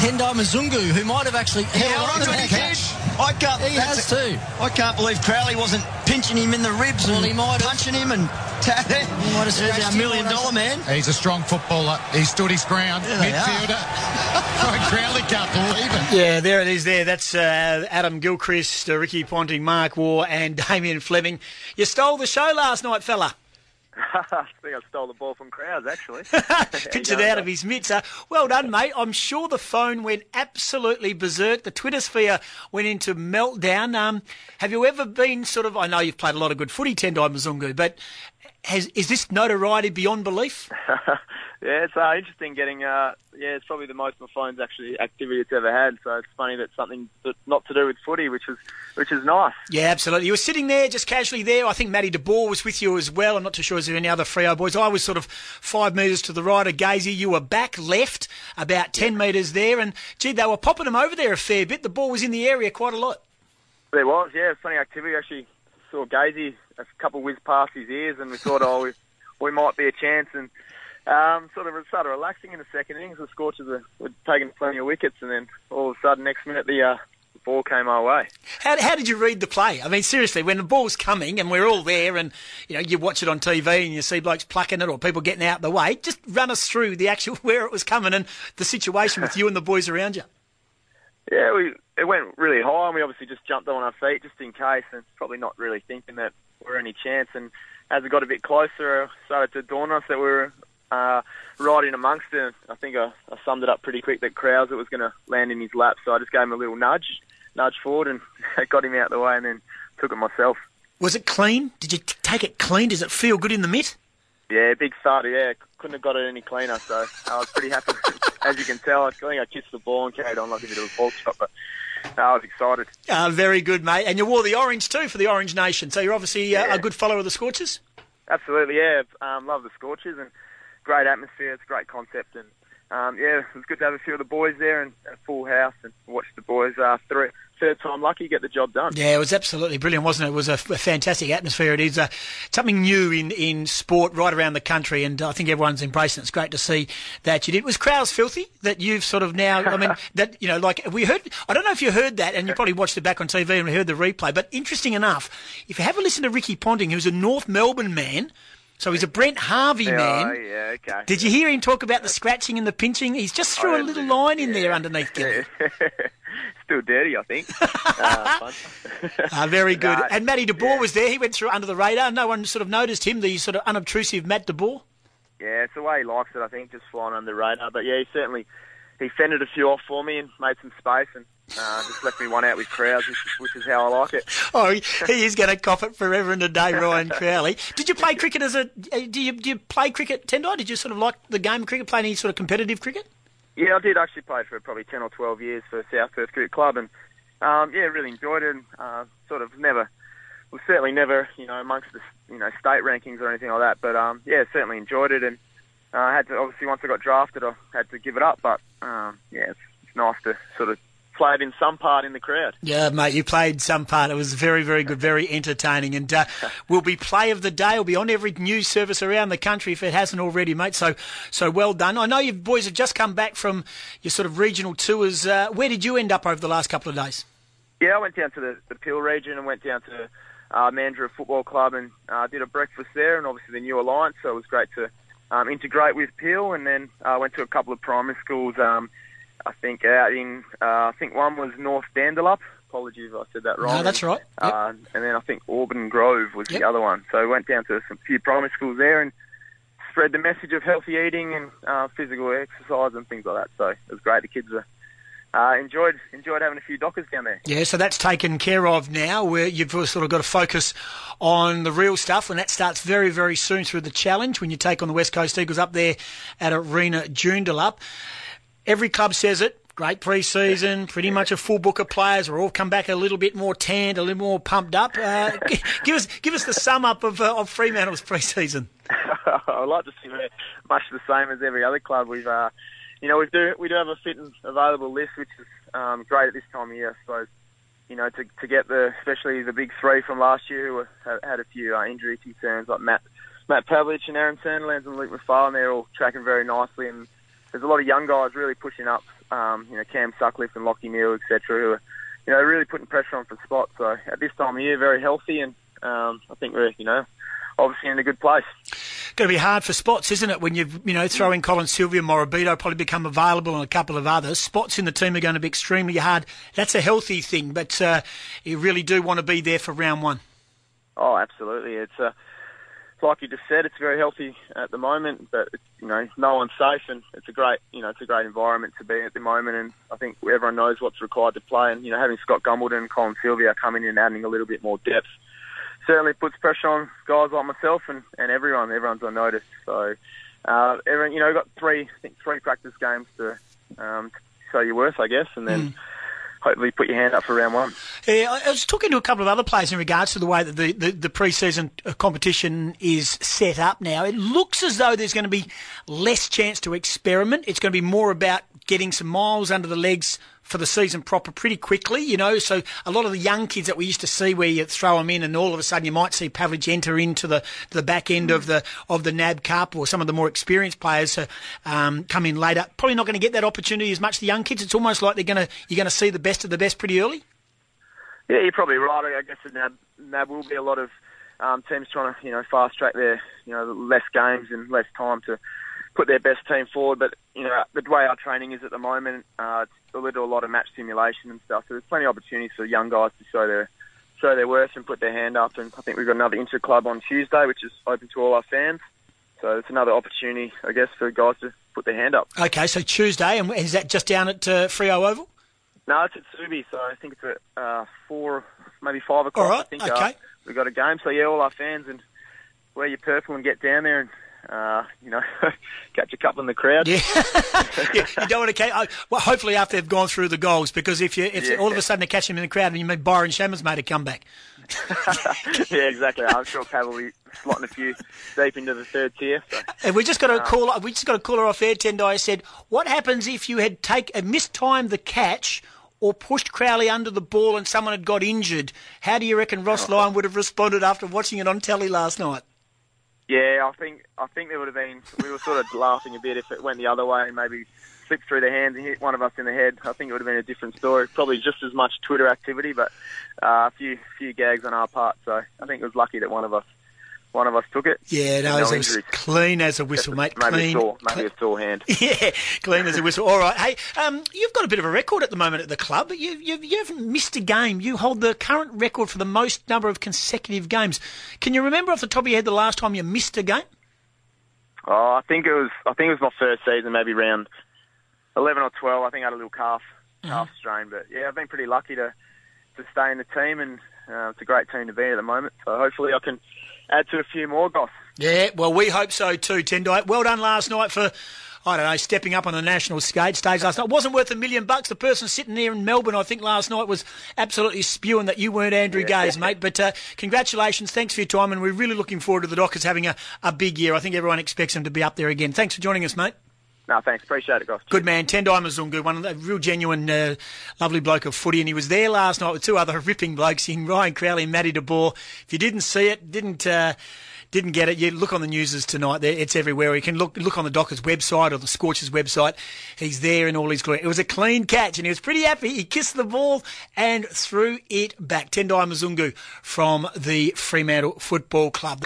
Tendai Mzungu, who might have actually... I can't believe Crowley wasn't pinching him in the ribs and he might have. punching him and tapping. He might have There's our $1 million man. He's a strong footballer. He stood his ground. Midfielder. Crowley can't believe it. Yeah, there it is there. That's Adam Gilchrist, Ricky Ponting, Mark Waugh and Damien Fleming. You stole the show last night, fella. I think I stole the ball from Crowds, actually. Pitched it out of his mitts. Well done, mate. I'm sure the phone went absolutely berserk. The Twitter sphere went into meltdown. Have you ever been sort of... I know you've played a lot of good footy, Tendai Mzungu, but is this notoriety beyond belief? Yeah, it's interesting getting... it's probably the most my phone's actually activity it's ever had. So it's funny that something not to do with footy, which is nice. Yeah, absolutely. You were sitting there, just casually there. I think Matty De Boer was with you as well. I'm not too sure is there any other Freo boys. I was sort of 5 metres to the right of Gazy. You were back left, about 10 metres there. And, gee, they were popping them over there a fair bit. The ball was in the area quite a lot. There was, yeah. Funny activity. Actually saw Gazy a couple whiz past his ears and we thought, we might be a chance. And sort of started relaxing in the second innings. The Scorchers were taking plenty of wickets, and then all of a sudden, next minute, the ball came our way. How did you read the play? I mean, seriously, when the ball's coming and we're all there, and you watch it on TV and you see blokes plucking it or people getting out of the way, just run us through the actual where it was coming and the situation with you and the boys around you. Yeah, it went really high, and we obviously just jumped on our feet just in case, and probably not really thinking that we're any chance. And as it got a bit closer, it started to dawn on us that we were right in amongst it. I think I summed it up pretty quick that Krause was going to land in his lap, so I just gave him a little nudge forward and got him out of the way and then took it myself. Was it clean? Did you take it clean? Does it feel good in the mitt? Yeah, big starter, yeah. Couldn't have got it any cleaner, so I was pretty happy. As you can tell, I think I kissed the ball and carried on like a bit of a ball shot, but I was excited. Very good, mate. And you wore the orange too for the Orange Nation, so you're obviously a good follower of the Scorchers? Absolutely, yeah. Love the Scorchers and great atmosphere. It's a great concept, and it was good to have a few of the boys there and a full house and watch the boys third time lucky get the job done. Yeah, it was absolutely brilliant, wasn't it? It was a fantastic atmosphere. It is something new in sport right around the country, and I think everyone's embracing it. It's great to see that you did. Was Krause filthy that you've sort of now, I mean, that, like we heard, I don't know if you heard that, and you probably watched it back on TV and heard the replay, but interesting enough, if you have a listen to Ricky Ponting, who's a North Melbourne man, so he's a Brent Harvey man. Oh, yeah, okay. Did you hear him talk about the scratching and the pinching? He's just threw a little line in there underneath Gilly. Still dirty, I think. Very good. And Matty De Boer was there. He went through under the radar. No one sort of noticed him, the sort of unobtrusive Matt De Boer. Yeah, it's the way he likes it, I think, just flying under the radar. But, yeah, he fended a few off for me and made some space and just left me one out with Krause, which is how I like it. Oh, he is going to cop it forever and a day, Ryan Crowley. Did you play cricket do you play cricket, Tendai? Did you sort of like the game of cricket, play any sort of competitive cricket? Yeah, I did actually play for probably 10 or 12 years for South Perth Cricket Club, and really enjoyed it. And, certainly never, amongst the state rankings or anything like that. But certainly enjoyed it, and I had to, obviously once I got drafted, I had to give it up. But it's nice to sort of played in some part in the crowd. Yeah, mate, you played some part. It was very, very good, very entertaining, and will be play of the day. Will be on every news service around the country if it hasn't already, mate. So well done. I know you boys have just come back from your sort of regional tours. Where did you end up over the last couple of days? Yeah, I went down to the Peel region and went down to Mandurah Football Club and did a breakfast there, and obviously the new alliance. So it was great to integrate with Peel, and then I went to a couple of primary schools. I think one was North Dandalup. Apologies if I said that wrong. No, that's right. Yep. And then I think Auburn Grove was the other one. So I went down to some few primary schools there and spread the message of healthy eating and physical exercise and things like that. So it was great. The kids enjoyed having a few dockers down there. Yeah, so that's taken care of now, where you've sort of got to focus on the real stuff, and that starts very, very soon through the challenge when you take on the West Coast Eagles up there at Arena Joondalup. Every club says it. Great pre-season, pretty much a full book of players. We're all come back a little bit more tanned, a little more pumped up. Give us the sum up of Fremantle's pre-season. I'd like to see it much the same as every other club. We do have a fit and available list, which is great at this time of year, I suppose. To get especially the big three from last year who had a few injury concerns, like Matt Pavlich and Aaron Sandilands and Luke McFarlane. They're all tracking very nicely, and there's a lot of young guys really pushing up. Cam Sutcliffe and Lockie Neal, etc., who are, really putting pressure on for spots. So at this time of year, very healthy, and I think we're, obviously in a good place. Going to be hard for spots, isn't it? When you throw in Colin Sylvia, Morabito probably become available, and a couple of others. Spots in the team are going to be extremely hard. That's a healthy thing, but you really do want to be there for round one. Oh, absolutely. It's like you just said, it's very healthy at the moment, but no one's safe, and it's a great environment to be in at the moment. And I think everyone knows what's required to play. And having Scott Gumbleton and Colin Sylvia coming in and adding a little bit more depth certainly puts pressure on guys like myself and everyone. Everyone's on notice. So everyone, we've got three practice games to show your worth, I guess, and then. Hopefully put your hand up for round one. Yeah, I was talking to a couple of other players in regards to the way that the pre-season competition is set up now. It looks as though there's going to be less chance to experiment. It's going to be more about getting some miles under the legs for the season proper pretty quickly, So a lot of the young kids that we used to see where you throw them in and all of a sudden you might see Pavlich enter into the back end of the NAB Cup, or some of the more experienced players come in later. Probably not going to get that opportunity as much, the young kids. It's almost like you're going to see the best of the best pretty early. Yeah, you're probably right. I guess the NAB will be a lot of teams trying to fast track their less games and less time to put their best team forward. But the way our training is at the moment, we do a lot of match simulation and stuff. So there's plenty of opportunities for young guys to show their worth and put their hand up. And I think we've got another inter-club on Tuesday, which is open to all our fans. So it's another opportunity, I guess, for guys to put their hand up. Okay, so Tuesday, and is that just down at Freo Oval? No, it's at Subi, so I think it's at 4, maybe 5 o'clock. All right, I think, okay. We've got a game, so all our fans, and wear your purple and get down there and catch a couple in the crowd. Yeah, you don't want to. Well, hopefully after they've gone through the goals, because if all of a sudden they catch him in the crowd, and you mean Byron Shammer's made a comeback. Yeah, exactly. I'm sure Pav will be slotting a few deep into the third tier. So. And we just got a call. We just got a caller off air. Tendai said, "What happens if you had mistimed the catch or pushed Crowley under the ball and someone had got injured? How do you reckon Ross Lyon would have responded after watching it on telly last night?" Yeah, I think there would have been. We were sort of laughing a bit if it went the other way and maybe slipped through their hands and hit one of us in the head. I think it would have been a different story. Probably just as much Twitter activity, but a few gags on our part. So I think it was lucky that one of us took it. Yeah, no, it was clean as a whistle, mate. Maybe a sore hand. Yeah, clean as a whistle. All right. Hey, you've got a bit of a record at the moment at the club. You haven't missed a game. You hold the current record for the most number of consecutive games. Can you remember off the top of your head the last time you missed a game? Oh, I think it was my first season, maybe round 11 or 12. I think I had a little calf strain, but yeah, I've been pretty lucky to stay in the team, and it's a great team to be at the moment. So hopefully I can add to a few more, Goss. Yeah, well, we hope so too, Tendai. Well done last night for, stepping up on the national stage last night. It wasn't worth $1 million. The person sitting there in Melbourne, I think, last night was absolutely spewing that you weren't Andrew Gaze, mate. But congratulations, thanks for your time, and we're really looking forward to the Dockers having a big year. I think everyone expects them to be up there again. Thanks for joining us, mate. No, thanks. Appreciate it, Goss. Good man. Tendai Mzungu, one of the real genuine, lovely bloke of footy, and he was there last night with two other ripping blokes in Ryan Crowley and Matty DeBoer. If you didn't see it, didn't get it, you look on the newses tonight. It's everywhere. You can look on the Dockers website or the Scorchers website. He's there in all his glory. It was a clean catch, and he was pretty happy. He kissed the ball and threw it back. Tendai Mzungu from the Fremantle Football Club.